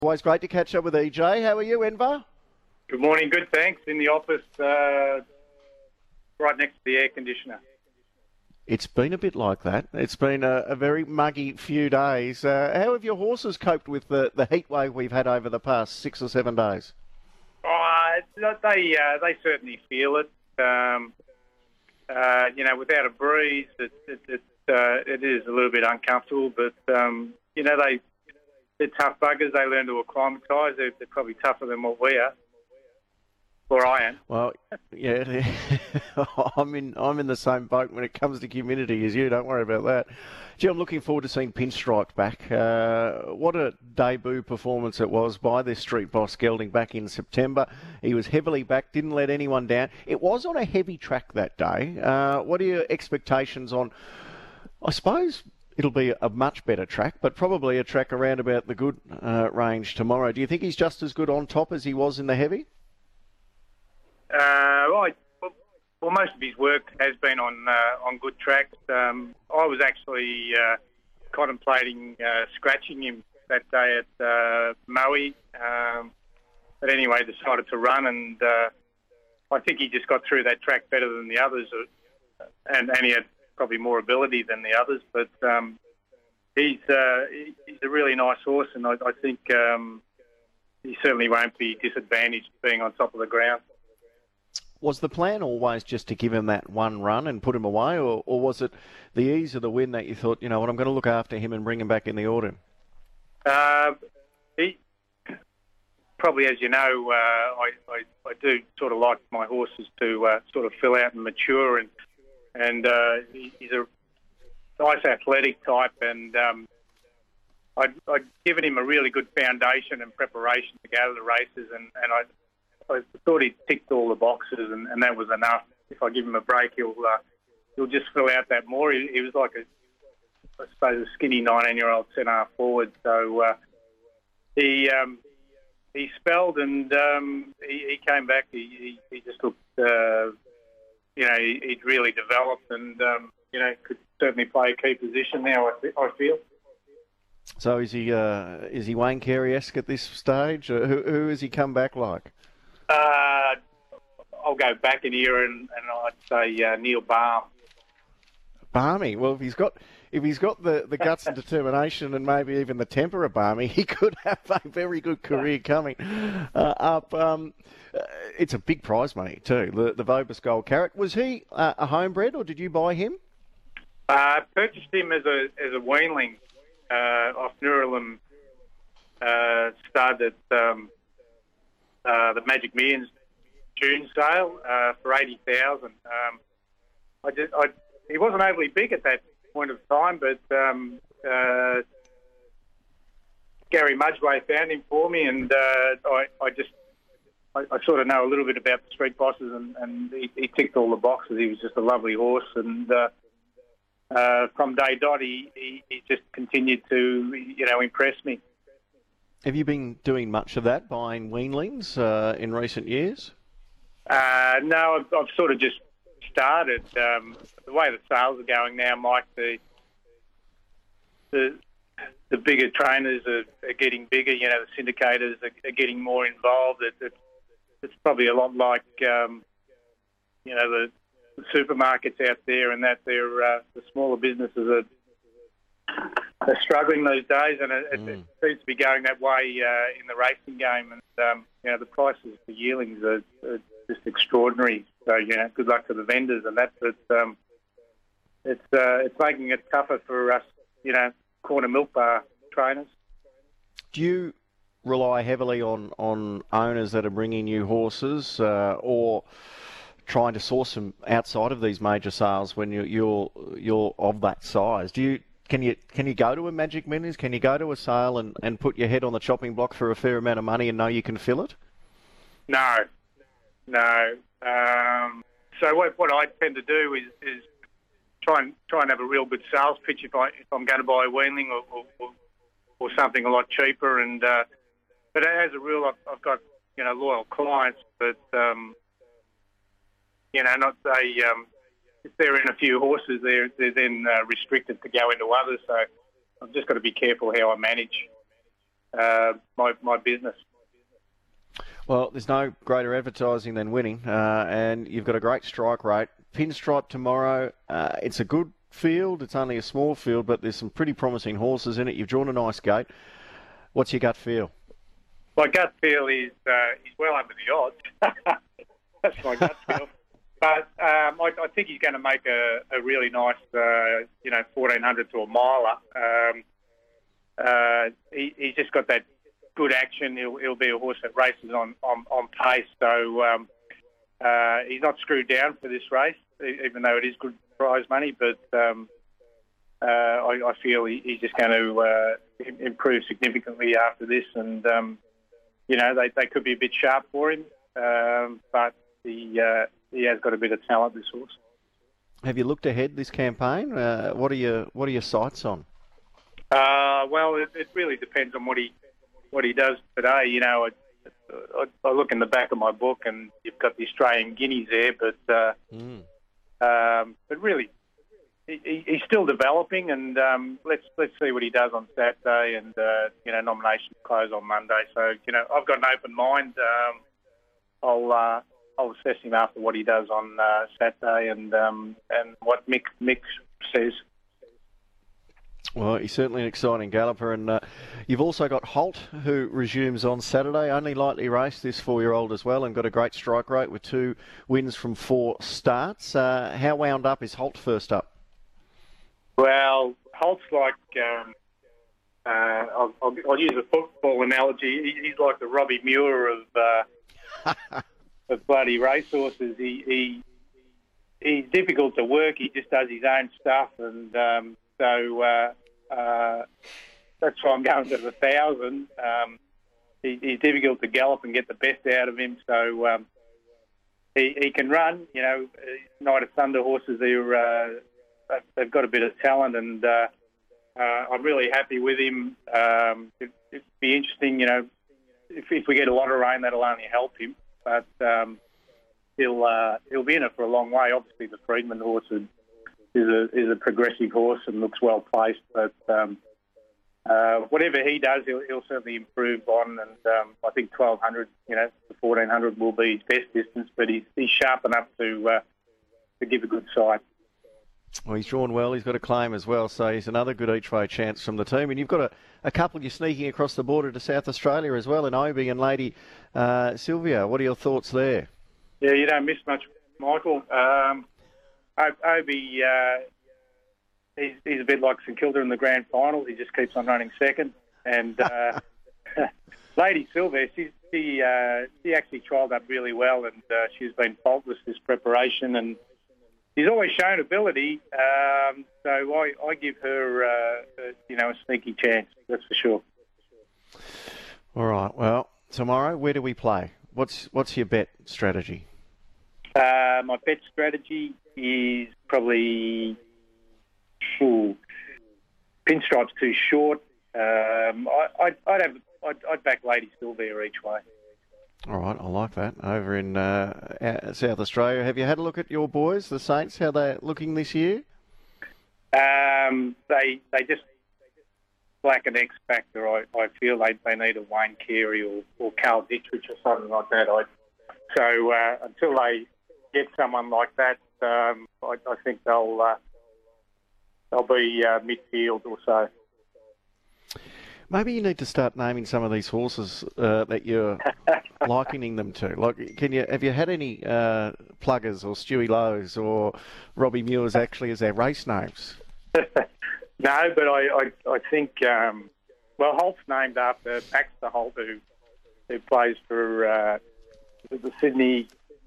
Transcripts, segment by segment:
Always great to catch up with EJ. How are you, Enver? Good morning. Good, thanks. In the office, right next to the air conditioner. It's been a bit like that. It's been a very muggy few days. How have your horses coped with the heat wave we've had over the past 6 or 7 days? They certainly feel it. Without a breeze, it is a little bit uncomfortable. But they're tough buggers. They learn to acclimatise. They're probably tougher than what we are. Or I am. Well, yeah, I'm in the same boat when it comes to humidity as you. Don't worry about that. Gee, I'm looking forward to seeing Pinstripe back. What a debut performance it was by this street boss gelding back in September. He was heavily back, didn't let anyone down. It was on a heavy track that day. What are your expectations on, I suppose, it'll be a much better track, but probably a track around about the good range tomorrow. Do you think he's just as good on top as he was in the heavy? Well, most of his work has been on good tracks. I was actually contemplating scratching him that day at Maui, but anyway, decided to run, and I think he just got through that track better than the others, and he had probably more ability than the others. But he's a really nice horse, and I think he certainly won't be disadvantaged being on top of the ground. Was the plan always just to give him that one run and put him away, or was it the ease of the win that you thought, you know what, I'm going to look after him and bring him back in the order? He probably, as you know, I do sort of like my horses to sort of fill out and mature, and he's a nice athletic type, and I'd given him a really good foundation and preparation to go to the races, and I thought he ticked all the boxes, and that was enough. If I give him a break, he'll just fill out that more. He was like I suppose, a skinny 19-year-old centre-half forward. So he spelled, and he came back. He just looked, he'd really developed, and could certainly play a key position now. I feel. So is he Wayne Carey-esque at this stage? Who has he come back like? I'll go back in here and I'd say Neil Balme. Barmy. Well, if he's got the guts and determination and maybe even the temper of Barmy, he could have a very good career coming up. It's a big prize money too. The Vobis Gold Carrot. Was he a homebred, or did you buy him? Purchased him as a weanling off Nuralim. Started the Magic Millions June sale for 80,000. He wasn't overly big at that point of time, but Gary Mudgeway found him for me, and I sort of know a little bit about the street bosses, and he ticked all the boxes. He was just a lovely horse, and from day dot, he just continued to impress me. Have you been doing much of that, buying weanlings in recent years? No, I've sort of just started. The way the sales are going now, Mike, the bigger trainers are getting bigger. The syndicators are getting more involved. It's probably a lot like the supermarkets out there, and that the smaller businesses are struggling these days, and it seems to be going that way in the racing game. And the prices for yearlings are just extraordinary. So good luck to the vendors and that. But it's making it tougher for us, corner milk bar trainers. Do you rely heavily on owners that are bringing you horses, or trying to source them outside of these major sales when you're of that size? Can you go to a Magic Millions? Can you go to a sale and put your head on the chopping block for a fair amount of money and know you can fill it? No. So what I tend to do is try and have a real good sales pitch if I'm going to buy a weanling or something a lot cheaper. And but as a rule, I've got loyal clients, but not if they're in a few horses, they're then restricted to go into others. So I've just got to be careful how I manage. my business. Well, there's no greater advertising than winning, and you've got a great strike rate. Pinstripe tomorrow. It's a good field. It's only a small field, but there's some pretty promising horses in it. You've drawn a nice gate. What's your gut feel? My gut feel is he's well under the odds. That's my gut feel. But I think he's going to make a really nice, 1,400 to a miler. He's just got that good action. He'll be a horse that races on pace. So he's not screwed down for this race, even though it is good prize money. But I feel he's just going to improve significantly after this. And, they could be a bit sharp for him. But he has got a bit of talent, this horse. Have you looked ahead this campaign? What are your sights on? Well, it really depends on what he does today. I look in the back of my book, and you've got the Australian Guineas there, but really, he's still developing, and let's see what he does on Saturday, and nominations close on Monday. So I've got an open mind. I'll assess him after what he does on Saturday and what Mick says. Well, he's certainly an exciting galloper, and you've also got Holt, who resumes on Saturday. Only lightly raced, this 4-year-old as well, and got a great strike rate with 2 wins from 4 starts. How wound up is Holt first up? Well, Holt's like, I'll use a football analogy. He's like the Robbie Muir of bloody racehorses. He's difficult to work. He just does his own stuff, and so that's why I'm going to the 1,000. He's difficult to gallop and get the best out of him. So he can run. Night of Thunder horses, they've got a bit of talent, and I'm really happy with him. It'd be interesting, if we get a lot of rain, that'll only help him. But he'll be in it for a long way. Obviously, the Freedman horse is a progressive horse and looks well placed. But whatever he does, he'll certainly improve on. And I think 1,200, to 1,400 will be his best distance. But he's sharp enough to give a good sight. Well, he's drawn well. He's got a claim as well, so he's another good each-way chance from the team. And you've got a couple you're sneaking across the border to South Australia as well, in Obi and Lady Sylvia. What are your thoughts there? Yeah, you don't miss much, Michael. Obi, he's a bit like St Kilda in the grand finals. He just keeps on running second. And Lady Sylvia, she actually trialled up really well, and she's been faultless this preparation, and she's always shown ability, so I give her, a sneaky chance, that's for sure. All right. Well, tomorrow, where do we play? What's your bet strategy? My bet strategy is probably Pinstripe's too short. I'd back Lady Sylvia each way. All right, I like that. Over in South Australia, have you had a look at your boys, the Saints, how they're looking this year? They just lack an X factor. I feel they need a Wayne Carey or Carl Dittrich or something like that. So until they get someone like that, I think they'll be midfield or so. Maybe you need to start naming some of these horses that you're likening them to. Like, have you had any Pluggers or Stewie Lowe's or Robbie Muirs actually as their race names? No, but I think Holt's named after Baxter Holt, who plays for the Sydney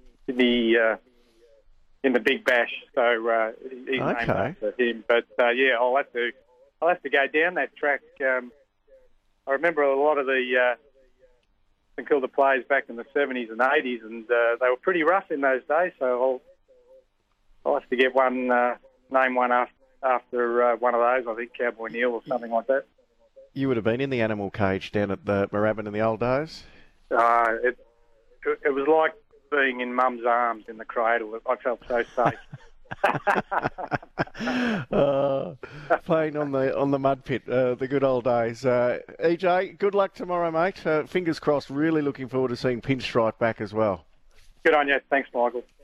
in the Big Bash. So he's named after him. But I'll have to go down that track. I remember a lot of the St Kilda players back in the 70s and 80s, and they were pretty rough in those days. So I'll have to get one, name one after one of those. I think Cowboy Neil or something like that. You would have been in the animal cage down at the Moorabbin in the old days. It was like being in Mum's arms in the cradle. I felt so safe. Playing on the mud pit, the good old days. EJ, good luck tomorrow, mate. Fingers crossed. Really looking forward to seeing Pinstripe back as well. Good on you. Thanks, Michael.